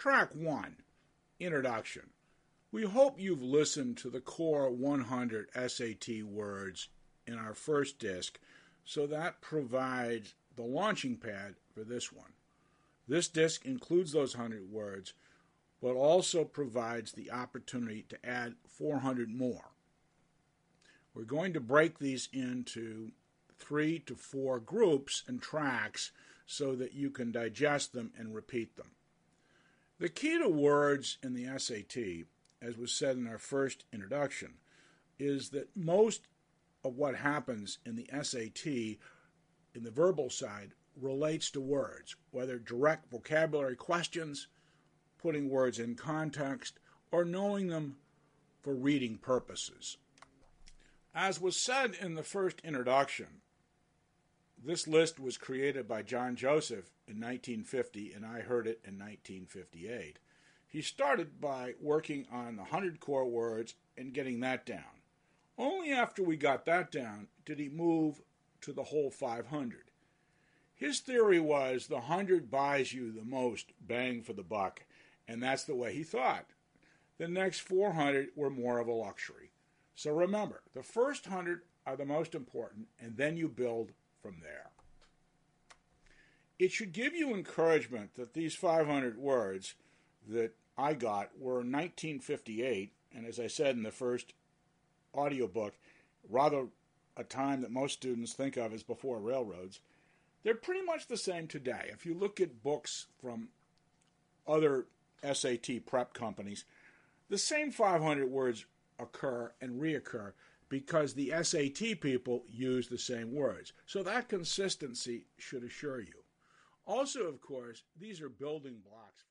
Track 1, Introduction. We hope you've listened to the core 100 SAT words in our first disc, so that provides the launching pad for this one. This disc includes those 100 words, but also provides the opportunity to add 400 more. We're going to break these into 3 to 4 groups and tracks so that you can digest them and repeat them. The key to words in the SAT, as was said in our first introduction, is that most of what happens in the SAT, in the verbal side, relates to words, whether direct vocabulary questions, putting words in context, or knowing them for reading purposes. As was said in the first introduction, this list was created by John Joseph in 1950, and I heard it in 1958. He started by working on the 100 core words and getting that down. Only after we got that down did he move to the whole 500. His theory was the 100 buys you the most bang for the buck, and that's the way he thought. The next 400 were more of a luxury. So remember, the first 100 are the most important, and then you build from there. It should give you encouragement that these 500 words that I got were in 1958, and as I said in the first audiobook, rather a time that most students think of as before railroads. They're pretty much the same today. If you look at books from other SAT prep companies, the same 500 words occur and reoccur because the SAT people use the same words. So that consistency should assure you. Also, of course, these are building blocks.